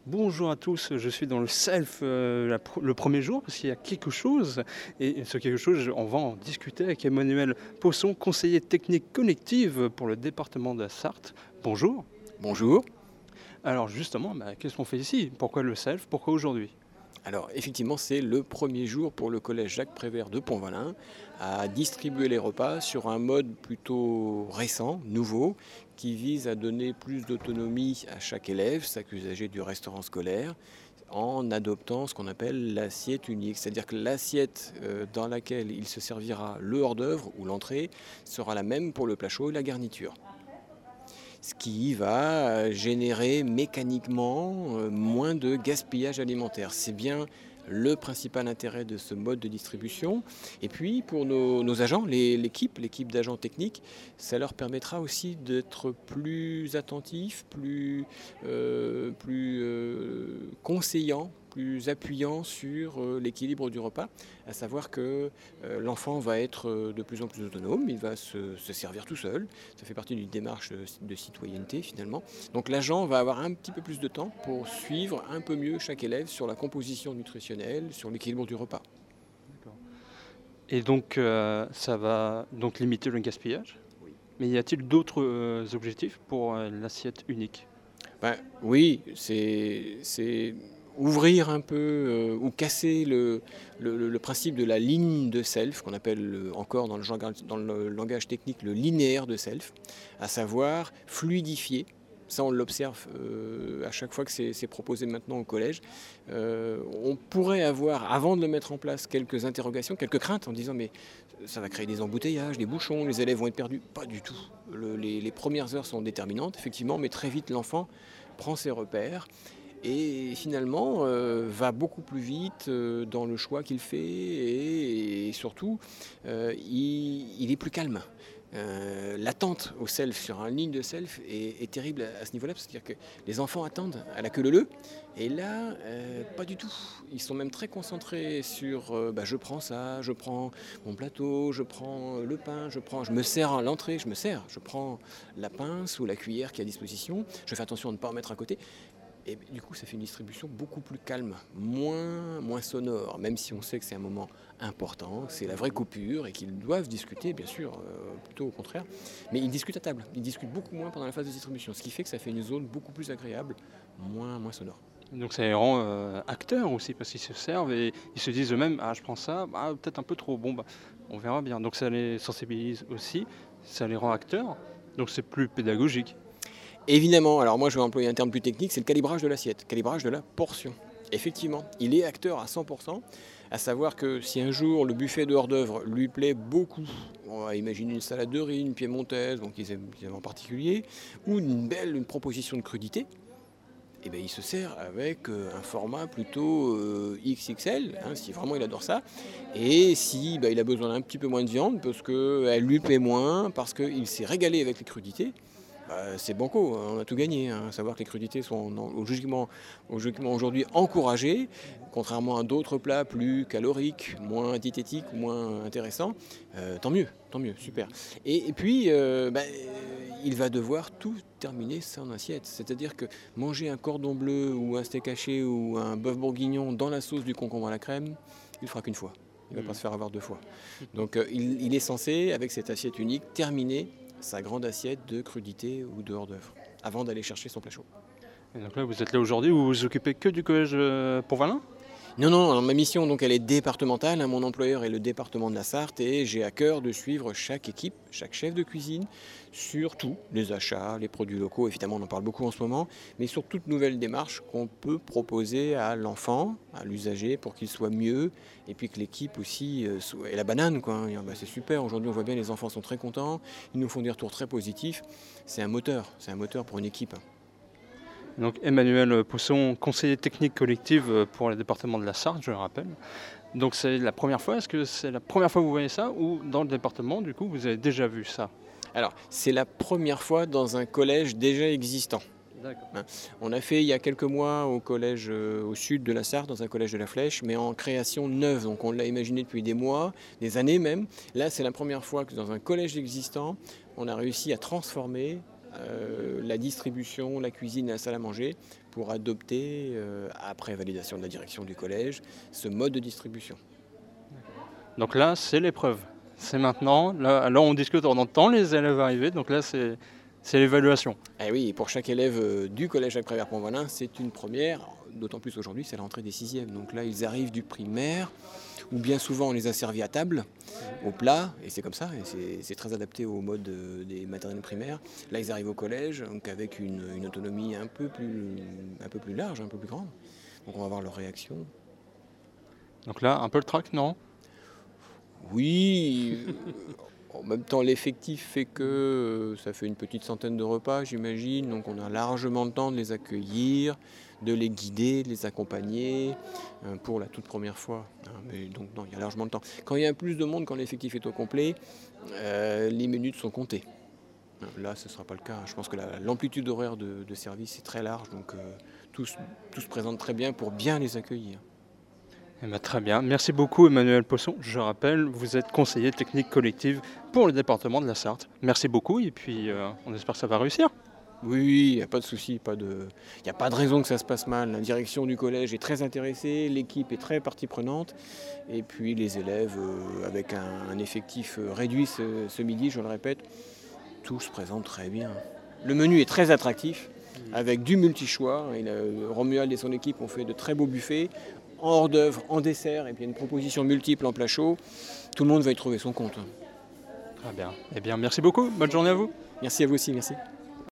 Bonjour à tous, je suis dans le self le premier jour parce qu'il y a quelque chose et ce quelque chose, on va en discuter avec Emmanuel Posson, conseiller technique collective pour le département de la Sarthe. Bonjour. Bonjour. Alors justement, qu'est-ce qu'on fait ici? Pourquoi le self? Pourquoi aujourd'hui? Alors effectivement, c'est le premier jour pour le collège Jacques Prévert de Pont-Valin à distribuer les repas sur un mode plutôt récent, nouveau, qui vise à donner plus d'autonomie à chaque élève, chaque usager du restaurant scolaire, en adoptant ce qu'on appelle l'assiette unique. C'est-à-dire que l'assiette dans laquelle il se servira le hors-d'œuvre ou l'entrée sera la même pour le plat chaud et la garniture. Ce qui va générer mécaniquement moins de gaspillage alimentaire. C'est bien le principal intérêt de ce mode de distribution. Et puis pour nos agents, l'équipe d'agents techniques, ça leur permettra aussi d'être plus attentifs, plus conseillants, plus appuyants sur l'équilibre du repas, à savoir que l'enfant va être de plus en plus autonome, il va se servir tout seul, ça fait partie d'une démarche de citoyenneté finalement. Donc l'agent va avoir un petit peu plus de temps pour suivre un peu mieux chaque élève sur la composition nutritionnelle, sur l'équilibre du repas. D'accord. Et donc ça va donc limiter le gaspillage. Oui. Mais y a-t-il d'autres objectifs pour l'assiette unique? Oui, c'est ouvrir un peu ou casser le principe de la ligne de self, qu'on appelle encore dans le langage technique le linéaire de self, à savoir fluidifier. Ça, on l'observe à chaque fois que c'est proposé maintenant au collège. On pourrait avoir, avant de le mettre en place, quelques interrogations, quelques craintes en disant mais ça va créer des embouteillages, des bouchons, les élèves vont être perdus. Pas du tout. Les premières heures sont déterminantes, effectivement, mais très vite l'enfant prend ses repères et finalement va beaucoup plus vite dans le choix qu'il fait et surtout il est plus calme. L'attente au self sur une ligne de self est terrible à ce niveau-là, c'est-à-dire que les enfants attendent à la queue leu et là, pas du tout. Ils sont même très concentrés sur je prends ça, je prends mon plateau, je prends le pain, je me sers à l'entrée, je prends la pince ou la cuillère qui est à disposition, je fais attention à ne pas en mettre à côté. Et du coup, ça fait une distribution beaucoup plus calme, moins sonore, même si on sait que c'est un moment important, que c'est la vraie coupure et qu'ils doivent discuter, bien sûr, plutôt au contraire. Mais ils discutent à table, ils discutent beaucoup moins pendant la phase de distribution, ce qui fait que ça fait une zone beaucoup plus agréable, moins sonore. Donc ça les rend acteurs aussi parce qu'ils se servent et ils se disent eux-mêmes je prends ça, peut-être un peu trop, on verra bien. Donc ça les sensibilise aussi, ça les rend acteurs, donc c'est plus pédagogique. Évidemment, alors moi je vais employer un terme plus technique, c'est le calibrage de l'assiette, calibrage de la portion. Effectivement, il est acteur à 100%, à savoir que si un jour le buffet de hors-d'œuvre lui plaît beaucoup, on va imaginer une salade de riz, une piémontaise, donc ils aiment en particulier, ou une proposition de crudité, eh bien, il se sert avec un format plutôt XXL, si vraiment il adore ça. Et si il a besoin d'un petit peu moins de viande, parce qu'elle lui plaît moins, parce qu'il s'est régalé avec les crudités, c'est banco, on a tout gagné. À savoir que les crudités sont logiquement aujourd'hui encouragées, contrairement à d'autres plats plus caloriques, moins diététiques, moins intéressants. Tant mieux, super. Et puis, il va devoir tout terminer son assiette. C'est-à-dire que manger un cordon bleu ou un steak haché ou un bœuf bourguignon dans la sauce du concombre à la crème, il ne fera qu'une fois. Il ne va pas se faire avoir deux fois. Donc il est censé, avec cette assiette unique, terminer sa grande assiette de crudité ou de hors-d'œuvre, avant d'aller chercher son plat chaud. Et donc là vous êtes là aujourd'hui, vous vous occupez que du collège Pont-Valin? Non, ma mission donc elle est départementale, mon employeur est le département de la Sarthe et j'ai à cœur de suivre chaque équipe, chaque chef de cuisine sur tout, les achats, les produits locaux, évidemment on en parle beaucoup en ce moment, mais sur toute nouvelle démarche qu'on peut proposer à l'enfant, à l'usager pour qu'il soit mieux et puis que l'équipe aussi soit... Et la banane quoi, c'est super, aujourd'hui on voit bien les enfants sont très contents, ils nous font des retours très positifs, c'est un moteur pour une équipe. Donc Emmanuel Pousson, conseiller technique collective pour le département de la Sarthe, je le rappelle. Donc c'est la première fois, est-ce que c'est la première fois que vous voyez ça ou dans le département, du coup, vous avez déjà vu ça? Alors, c'est la première fois dans un collège déjà existant. D'accord. On a fait il y a quelques mois au collège au sud de la Sarthe, dans un collège de la Flèche, mais en création neuve. Donc on l'a imaginé depuis des mois, des années même. Là, c'est la première fois que dans un collège existant, on a réussi à transformer la distribution, la cuisine et la salle à manger pour adopter, après validation de la direction du collège, ce mode de distribution. Donc là, c'est l'épreuve. C'est maintenant. Là, on discute, on entend les élèves arriver. Donc là, c'est l'évaluation. Et oui, pour chaque élève du collège Jacques Prévert-Pont-Volin, c'est une première. D'autant plus aujourd'hui, c'est la rentrée des 6e. Donc là, ils arrivent du primaire, où bien souvent on les a servis à table, au plat, et c'est comme ça, et c'est très adapté au mode des maternelles primaires. Là, ils arrivent au collège, donc avec une autonomie un peu plus large, un peu plus grande. Donc on va voir leur réaction. Donc là, un peu le trac, non? Oui, en même temps, l'effectif fait que ça fait une petite centaine de repas, j'imagine. Donc on a largement le temps de les accueillir, de les guider, de les accompagner pour la toute première fois. Mais donc non, il y a largement le temps. Quand il y a plus de monde, quand l'effectif est au complet, les minutes sont comptées. Là, ce ne sera pas le cas. Je pense que l'amplitude horaire de service est très large, donc tout se présente très bien pour bien les accueillir. Eh ben, très bien. Merci beaucoup, Emmanuel Posson. Je rappelle, vous êtes conseiller technique collective pour le département de la Sarthe. Merci beaucoup et puis on espère que ça va réussir. Oui, il n'y a pas de souci, il n'y a pas de raison que ça se passe mal. La direction du collège est très intéressée, l'équipe est très partie prenante, et puis les élèves, avec un effectif réduit ce midi, je le répète, tout se présente très bien. Le menu est très attractif, avec du multi-choix. Romuald et son équipe ont fait de très beaux buffets, en hors d'œuvre, en dessert, et puis une proposition multiple en plat chaud. Tout le monde va y trouver son compte. Très bien. Eh bien, merci beaucoup. Bonne journée à vous. Merci à vous aussi, merci.